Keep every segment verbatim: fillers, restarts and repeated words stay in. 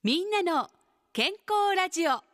みんなの健康ラジオ。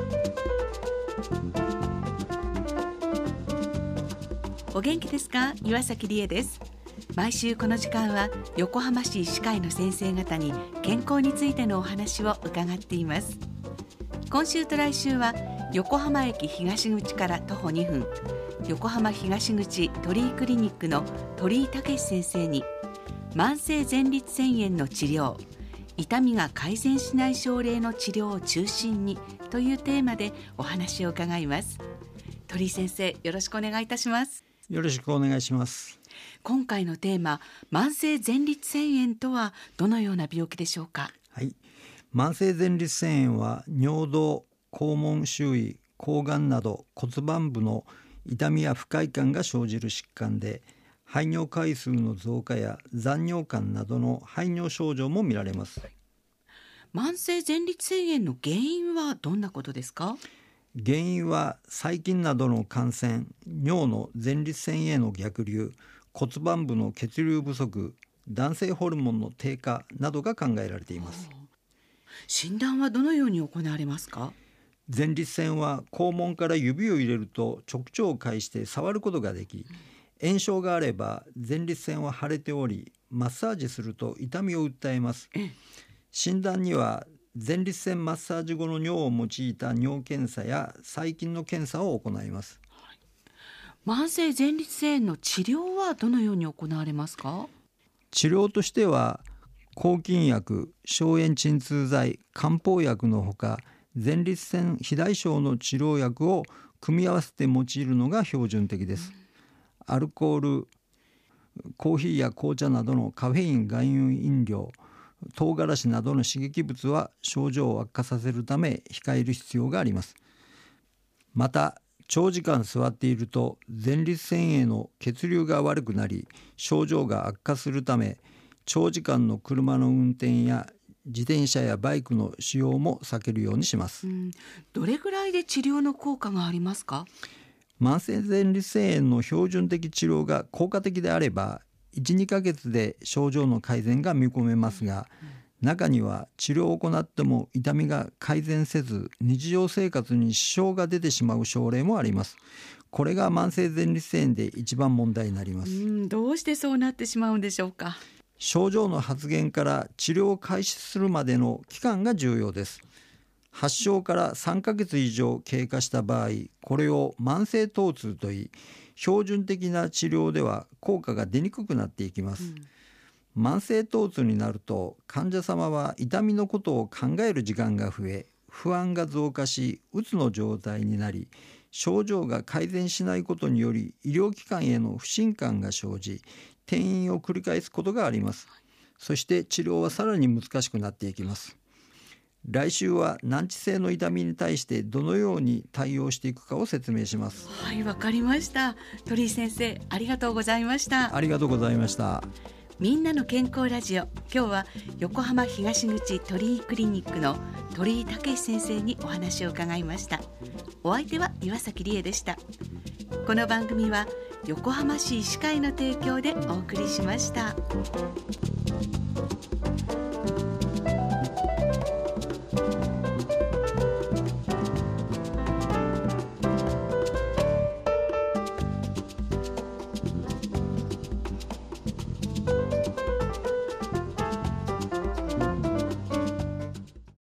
お元気ですか？岩崎理恵です。毎週この時間は横浜市医師会の先生方に健康についてのお話を伺っています。今週と来週は横浜駅東口から徒歩にふん、横浜東口鳥居クリニックの鳥居武先生に慢性前立腺炎の治療、痛みが改善しない症例の治療を中心にというテーマでお話を伺います。鳥居先生、よろしくお願いいたします。 よろしくお願いします。 今回のテーマ、慢性前立腺炎とはどのような病気でしょうか？ はい、慢性前立腺炎は尿道、肛門周囲、睾丸など骨盤部の痛みや不快感が生じる疾患で、排尿回数の増加や残尿感などの排尿症状も見られます。 慢性前立腺炎の原因はどんなことですか？ 原因は細菌などの感染、尿の前立腺への逆流、骨盤部の血流不足、男性ホルモンの低下などが考えられています。 診断はどのように行われますか？ 前立腺は肛門から指を入れると直腸を介して触ることができ、炎症があれば前立腺は腫れており、マッサージすると痛みを訴えます。診断には前立腺マッサージ後の尿を用いた尿検査や細菌の検査を行います。 はい、慢性前立腺炎の治療はどのように行われますか？ 治療としては抗菌薬、消炎鎮痛剤、漢方薬のほか、前立腺肥大症の治療薬を組み合わせて用いるのが標準的です。うん、アルコール、コーヒーや紅茶などのカフェイン含有飲料、唐辛子などの刺激物は症状を悪化させるため控える必要があります。また長時間座っていると前立腺への血流が悪くなり、症状が悪化するため、長時間の車の運転や自転車やバイクの使用も避けるようにします。うん、 どれぐらいで治療の効果がありますか？ 慢性前立腺炎の標準的治療が効果的であればいち、にかげつで症状の改善が見込めますが、中には治療を行っても痛みが改善せず、日常生活に支障が出てしまう症例もあります。これが慢性前立腺炎で一番問題になります。 うん、どうしてそうなってしまうんでしょうか？ 症状の発現から治療を開始するまでの期間が重要です。発症からさんかげつ以上経過した場合、これを慢性疼痛といい、標準的な治療では効果が出にくくなっていきます。うん、慢性疼痛になると患者様は痛みのことを考える時間が増え、不安が増加し、うつの状態になり、症状が改善しないことにより医療機関への不信感が生じ、転院を繰り返すことがあります。そして治療はさらに難しくなっていきます。来週は難治性の痛みに対してどのように対応していくかを説明します。 はい、わかりました。鳥居先生、ありがとうございました。 ありがとうございました。 みんなの健康ラジオ、今日は横浜東口鳥居クリニックの鳥居武先生にお話を伺いました。お相手は岩崎理恵でした。この番組は横浜市医師会の提供でお送りしました。